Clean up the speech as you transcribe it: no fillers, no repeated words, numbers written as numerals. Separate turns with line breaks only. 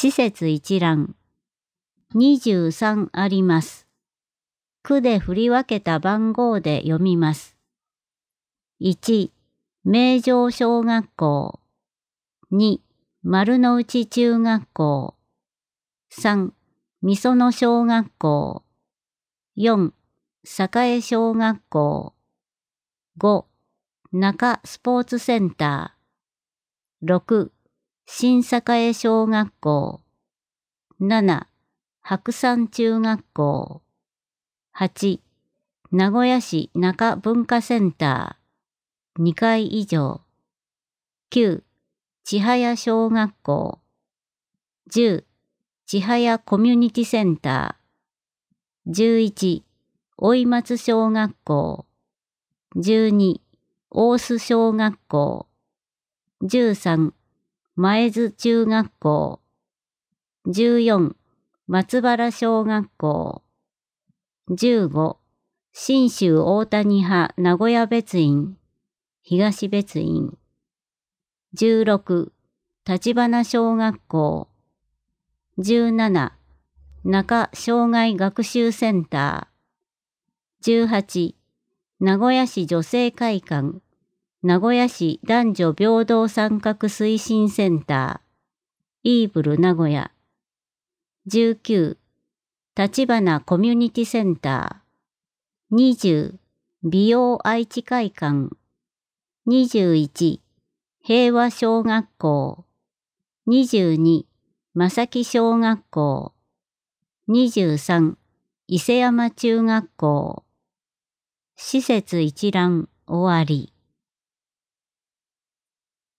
施設一覧。23あります。区で振り分けた番号で読みます。1、名城小学校。2、丸の内中学校。3、みその小学校。4、栄小学校。5、中スポーツセンター。6、新栄小学校。7、白山中学校。8、名古屋市中文化センター。2階以上。9、千早小学校。10、千早コミュニティセンター。11、追松小学校。12、大須小学校。13、前津中学校。14、松原小学校。15、信州大谷派名古屋別院、東別院。16、立花小学校。17、中障害学習センター。18、名古屋市女性会館、名古屋市男女平等参画推進センター、イーブル名古屋。19、立花コミュニティセンター。20、美容愛知会館。21、平和小学校。22、正木小学校。23、伊勢山中学校。施設一覧終わり。